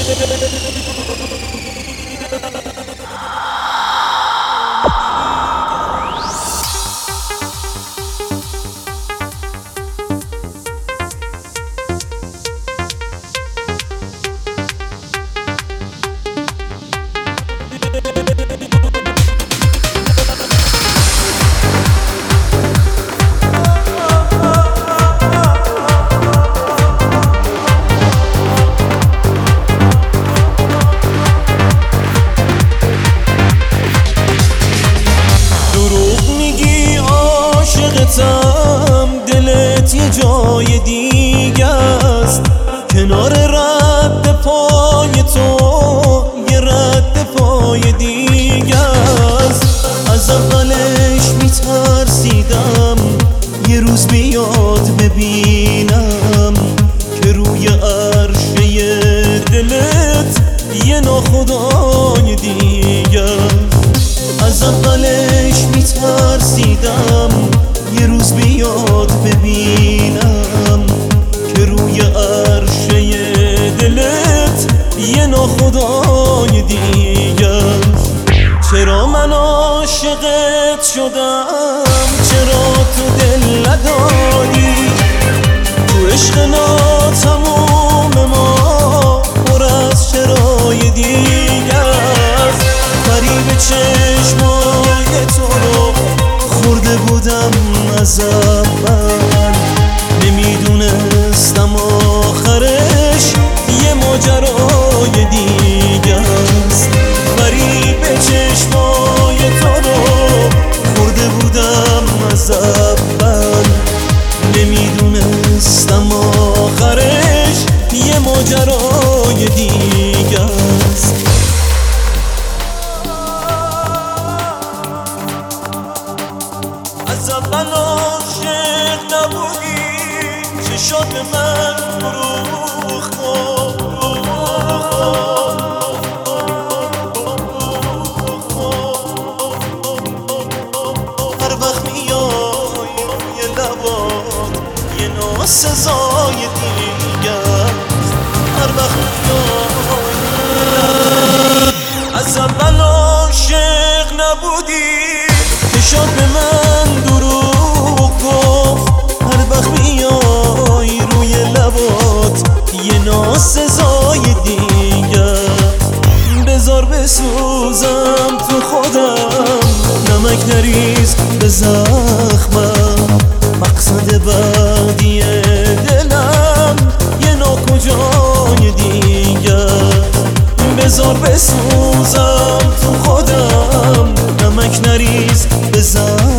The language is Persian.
دلت یه جای دیگه است، کنار رد پای تو یه رد پای دیگه است. از اولش میترسیدم یه روز بیاد ببینم که روی عرشه دلت یه ناخدای دیگه است. از اولش میترسیدم یه روز بیاد ببینم که روی عرشه دلت یه ناخدای دیگه. چرا من عاشقت شدم، چرا تو دل نداری؟ تو عشق ناتموم ما پر از چرای دیگه است. فریب چشمای تو رو خورده بودم از اول، نمیدونستم آخرش یه ماجرای دیگه است. فریب چشمای تو رو خورده بودم از اول، نمیدونستم آخرش یه ماجرای دیگه است. از اول عاشق نبودی، چشات من فروخت. هر وقت میای یه لبات یه ناسزای دیگه است. هر وقت میای از اول عاشق نبودی، چشات به من دروغ گفت. هر وقت میای روی لبات یه ناسزای دیگه. بذار بسوزم تو خودم، نمک نریز به زخمم. مقصد بعدی دلم یه ناکجای دیگه. بذار بسوزم تو خودم، نمک نریز به زخمم.